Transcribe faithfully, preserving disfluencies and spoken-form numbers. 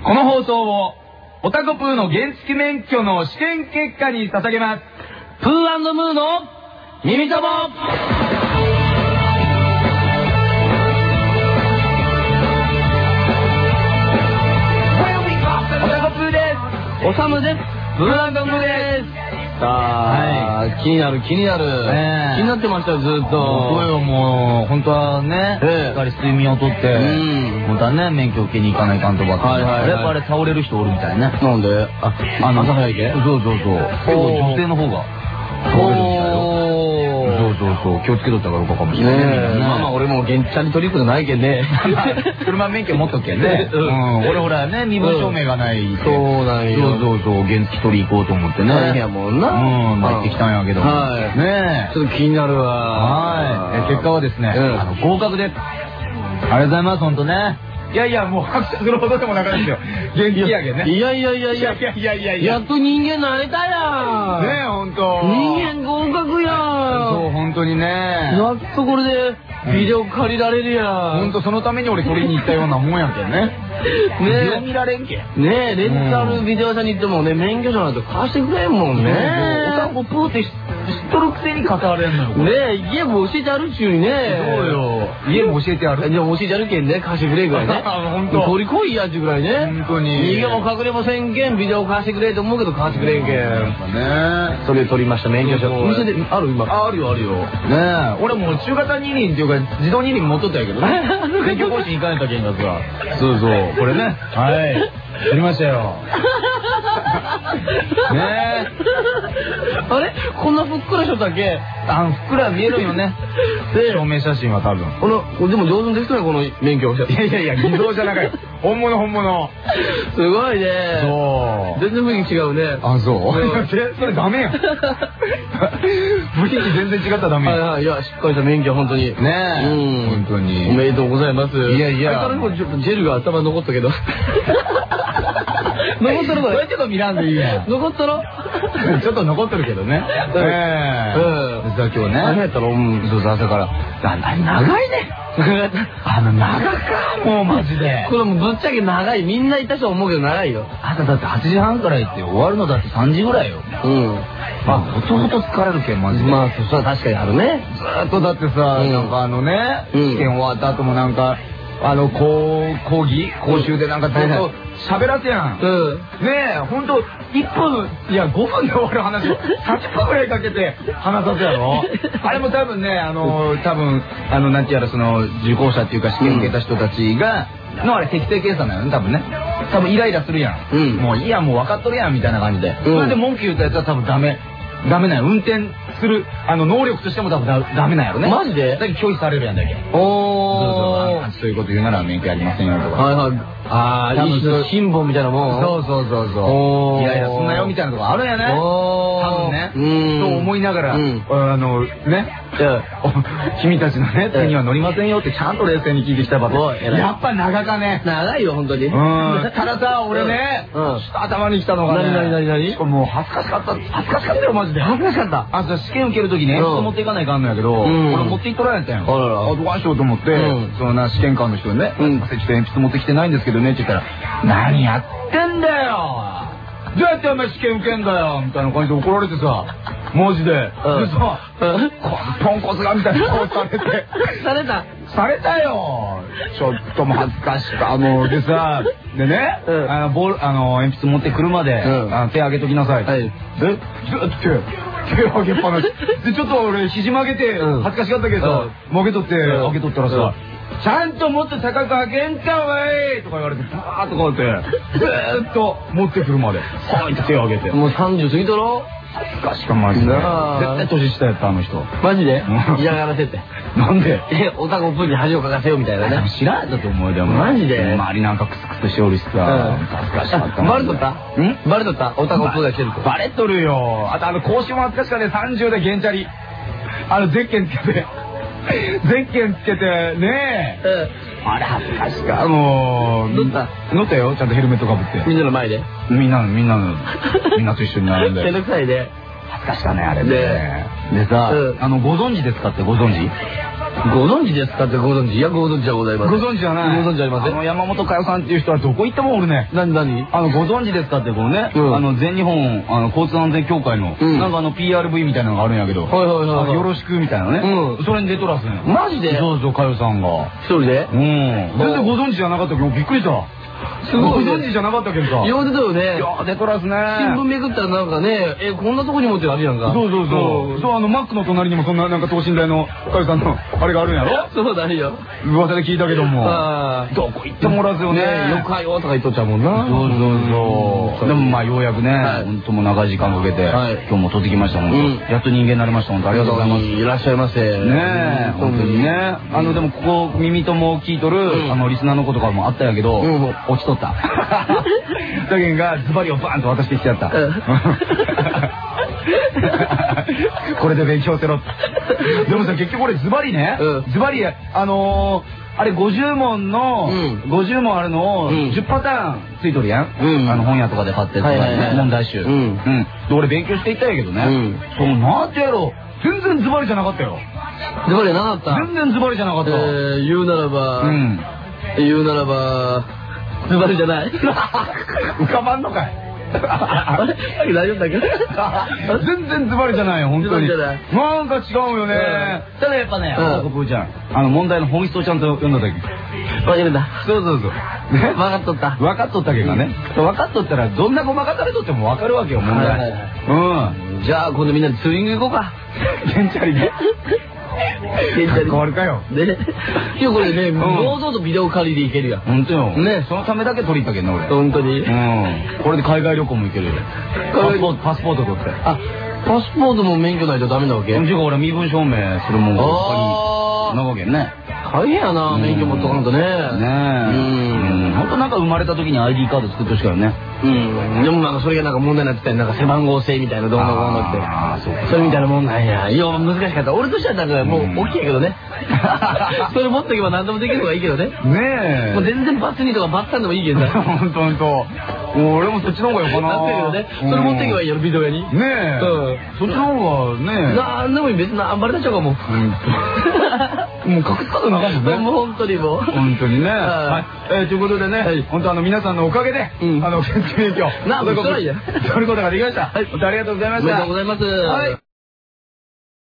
この放送をオタコプーの原付免許の試験結果に捧げます。 プー&ムーの耳たぼ。 オタコプーです。 おさむです。プー&ムーです。さあ、はい、気になる気になる、えー、気になってましたよずっと。 そうよ、もう本当はね、しっかり睡眠をとって本当はね免許受けに行かないかんとばっかり。やっぱあれ倒れる人おるみたいね。 なんで？あ、あの朝早いけ？ そうそうそう。結構女性の方が倒れるみたいよ。そうそうそう、気をつけとったからかもしれない。 まあまあ俺も現地に取り組んでないけんね。 車免許持っとけんね。俺ほらね、身分証明がない。 そうなんよ。 そうそうそう、原付取り行こうと思ってね。 大変やもんな。 うん、入ってきたんやけど。 はい。ねえ。ちょっと気になるわ。 はい。結果はですね、合格です。ありがとうございます、ほんとね。いやいや、もう拍手するほどでもなかったですよ。元気やけんね。 いやいやいやいやいやいやいやいや。 やっと人間なれたやん。 ねえ、ほんと。 人間合格やん。 そう、ほんとにね。 やっとこれでビデオ借りられるやん。 ほんとそのために俺取りに行ったようなもんやけんね。ビデオ見られんけん。 ねえ、レンタルビデオ屋さんに行ってもね、免許証なんて貸してくれんもんね。 おたんこプーって知っとるくせに語られんのよ。 ねえ、家も教えてあるっちゅうにね。 そうよ。家も教えてある。 じゃあ教えてあるけんね、貸してくれぐらいね。 ほんと。 取り来いやっちゅうぐらいね。 ほんとに。 逃げも隠れもせんけん、ビデオ貸してくれと思うけど貸してくれんけん。 ねそれで取りました、免許証。お店である今。 あるよあるよ。ねえ。俺もう中型二輪っていうか自動二輪持っとったんやけどね。免許更新行かないとけんかさ。そうそう。これね。はい。やりましたよ。ねえ。 あれこんなふっくらしとったっけ？ あの、ふっくら見えるよね。証明写真は多分。 この、でも上手にできたね、この免許。 いやいやいや、偽造じゃなかよ。本物本物。 すごいね。 そう。 全然雰囲気違うね。 あ、そう。それダメやん。雰囲気全然違ったらダメやん。 はいはい。いや、しっかりした免許、本当に。 ねえ。うん。本当に。 おめでとうございます。 いやいや。 あれからもちょっとジェルが頭残ったけど。残っとるこれ。 ちょっと見らんでいいやん。 残っとろちょっと残っとるけどね。ええ。実は今日ね。 何やったの？うん。 そうそう、朝から。長いね。あの、長か、もうマジで。 これもうぶっちゃけ長い。みんないた人は思うけど長いよ。 朝だってはちじはんから行って終わるのだってさんじぐらいよ。 うん。 まあ、ほとほと疲れるけん、マジで。 まあ、そしたら確かにあるね。 ずーっとだってさ、なんかあのね、試験終わった後もなんか、あの、講義講習でなんかずっと喋らせやん。うん。ねえ、ほんと、いっぷん、いや、ごふんで終わる話をさんじゅっぷんぐらいかけて話させやろ。あれも多分ね、あの、多分、あの、なんてやらその、受講者っていうか試験受けた人たちが、のあれ適正計算なのよね、多分ね。多分イライラするやん。うん。もういいや、もう分かっとるやん、みたいな感じで。それで文句言ったやつは多分ダメ。ダメなんや。運転する、あの、能力としても多分ダメなんやろね。 マジで？ だけど拒否されるやんだけど。おー。そういうこと言うなら免許ありませんよとか。 はいはい。ああ、一種の辛抱みたいなもん。 そうそうそうそう。イライラすんなよみたいなとこあるんやね。多分ね。そう思いながら、あの、ね。君たちのね、手には乗りませんよってちゃんと冷静に聞いてきたばっかり。やっぱ長かね。 長いよ、本当に。うん。 たださ、俺ね、頭に来たのがね。 何何何何？ もう恥ずかしかった。恥ずかしかったよ、マジで。恥ずかしかった。あ、試験受けるときね、持っていかないかんのやけど、俺持っていっとられたんやん。あらら。あ、どうしようと思って、そのな、試験官の人にね、ちょっと鉛筆持ってきてないんですけどねって言ったら、何やってんだよ！どうやってお前試験受けんだよみたいな感じで怒られてさ、マジで。でさ、ポンコツがみたいな顔されて。 されたされたよちょっとも恥ずかしか、もう、でさ、でね、あの、ボール、あの、鉛筆持ってくるまで、手上げときなさい。で、ずっと手、手上げっぱなし。で、ちょっと俺、肘曲げて、恥ずかしかったけど、曲げとって、上げとったらさ、ちゃんともっと高く上げんかわいとか言われて、バーッとこうやって、ずーっと持ってくるまで、はいって手を上げて。 もうさんじゅう過ぎたろ？ 恥ずかしかマジで。絶対年下やった、あの人。 マジで？嫌がらせって。 なんで？ え、オタコプーに恥をかかせようみたいなね。 知らんやったと思うよ、 マジで？ 周りなんかクスクスしておるしさ、恥ずかしかった。 バレとった？ん？バレとった？オタコプーが来てると。 バレとるよ。あとあの、講習も恥ずかしかね、さんじゅうでゲンチャリ。あの、ゼッケンつけて。ゼッケンつけて、ねえ。あれ恥ずかしか。もう、 乗った？ 乗ったよ、ちゃんとヘルメットかぶって。 みんなの前で？ みんなの、みんなの、みんなと一緒に並んで。 めんどくさいで。 恥ずかしかね、あれね。でさ、あの、ご存知ですかってご存知？ ご存知ですかってご存知？いや、ご存知じゃございません。 ご存知じゃない。 ご存知ありません。 あの、山本佳代さんっていう人はどこ行ってもおるね。 なになに？ あの、ご存知ですかってこのね、あの、全日本、あの、交通安全協会の、なんかあの、ピーアールブイ みたいなのがあるんやけど、はいはいはい。よろしくみたいなね。うん。それに出とらすね。 マジで？ そうそう、佳代さんが。 一人で？ うん。全然ご存知じゃなかったけど、びっくりした。すごい。ご存知じゃなかったけどさ。 よう出たよね。 いや、出とらすね。 新聞めくったらなんかね、え、こんなとこにもってあるやんか。 そうそうそう。そう、あの、マックの隣にもそんな、なんか等身大の、佳代さんの、あれがあるんやろ？ そうだよ。 噂で聞いたけども。どこ行ってもおらずよね。 よかよとか言っとっちゃうもんな。 そうそうそう。でもまあ、ようやくね、本当も長い時間かけて、今日も撮ってきました、本当。やっと人間になりました、本当。ありがとうございます。 いらっしゃいませ。 ねえ、本当にね。あの、でもここ、耳とも聞いとる、あの、リスナーの子とかもあったんやけど、落ちとった。だけんがズバリをバーンと渡してきちゃった。これで勉強せろ。でもさ、結局俺ズバリね、ズバリ、あのー、あれごじゅう問の、ごじゅう問あるのをじゅっパターンついとるやん。あの本屋とかで買って問題集。うん。で、俺勉強していったんやけどね。そう、なんてやろう。全然ズバリじゃなかったよ。 ズバリじゃなかった？ 全然ズバリじゃなかった。 言うならば、言うならば、ズバリじゃない。 浮かばんのかい。 あれ大丈夫だけど。 全然ズバリじゃないよ、本当に。なんか違うよね。ただやっぱね、あこぷーちゃん、あの問題の本質をちゃんと読んだ時。 わかるんだ。 そうそうそう。 分かっとった。 分かっとったけどね。分かっとったら、どんなごまかされとっても分かるわけよ、問題。 うん。じゃあ、今度みんなでツーリング行こうか。 ゲンチャリで。変わるかよ。 ね。いや、これね、堂々とビデオ借りで行けるやん。 ほんとよ。ね、そのためだけ撮り行ったけんな、俺。 ほんとに？ うん。これで海外旅行も行けるよ。パスポート取って。 あ、パスポートも免許ないとダメなわけ？ じゃあ俺身分証明するもんが他になわけね。 大変やな、免許持っとかんとね。ねえ。ほんとなんか生まれた時に アイディー カード作ってほしいからね。 うん。でもなんかそれがなんか問題になってたり、なんか背番号制みたいなどうのこうのって。ああ、そうか。それみたいなもんなんや。いや、難しかった。俺としてはなんかもう OK やけどね。それ持っとけば何でもできるのがいいけどね。 ねえ。 もう全然バツにとかバッタンでもいいけどね。 ほんとほんと。俺もそっちの方がよかな。 だけどね。それ持ってけばいいやろ、ビデオ屋に。 ねえ。そっちの方がね。 なんでもいい。別に暴れたっちゃうかも。 もう隠すことなかったもんね。 もう本当にもう。 本当にね。はい。ということでね、本当あの皆さんのおかげで、あの、検知免許。 な、もうそれや。 取ることができました。はい。本当ありがとうございました。 ありがとうございます。はい。